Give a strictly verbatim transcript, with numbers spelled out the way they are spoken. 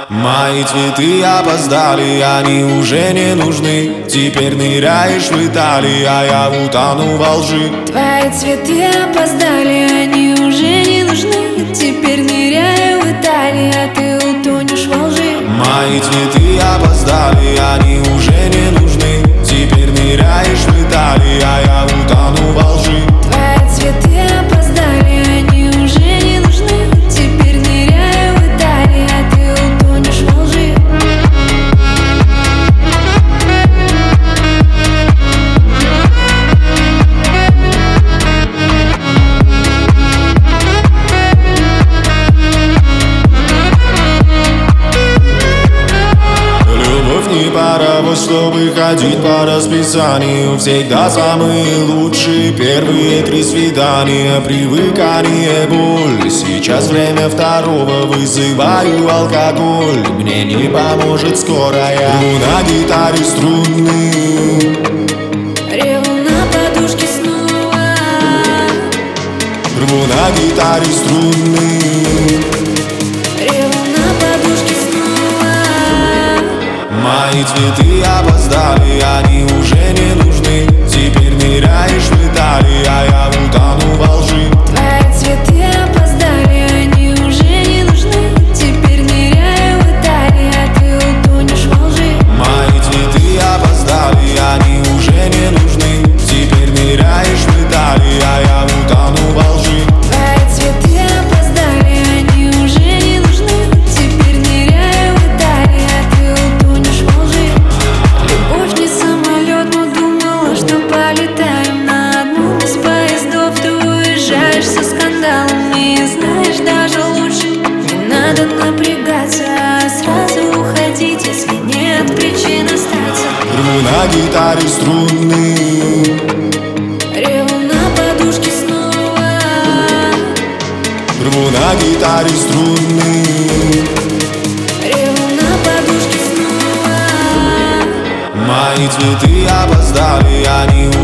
Мои цветы опоздали, они уже не нужны. Теперь ныряешь в Италии, а я утону во лжи. Твои цветы опоздали, они уже не нужны. Теперь ныряю в Италии, а ты утонешь во лжи. Мои цветы опоздали, они уже не нужны. Теперь ныряешь в Италии, а я утону во лжи. Твои цветы опоздали, они уже не нужны. Теперь ныряю в Италии, а ты утонешь во лжи. Паровоз, чтобы ходить по расписанию. Всегда самые лучшие первые три свидания. Привыкание, боль. Сейчас время второго, вызываю алкоголь. Мне не поможет скорая. Рву на гитаре струны, Реву на подушке снова. рву на гитаре струны. Мои цветы опоздали, они уже не нужны. Теперь ныряешь в Италии, а я утону во лжи. Твои цветы опоздали, они уже не нужны. Теперь ныряю в Италии, а ты утонешь во лжи. Мои цветы опоздали, они уже не нужны. Теперь ныряешь в Италии, а я утону во лжи. Твои цветы опоздали, они уже не нужны. Теперь ныряю в Италии, а ты утонешь во лжи. Любовь не самолет, но думала, что полетаем на одном из поездов. Ты уезжаешь со скандалами, и знаешь, даже лучше не надо напрягаться, а сразу уходить, если нет причин остаться. Рву на гитаре струны, Реву на подушке снова. рву на гитаре струны. Реву на подушке снова. Мои цветы опоздали, они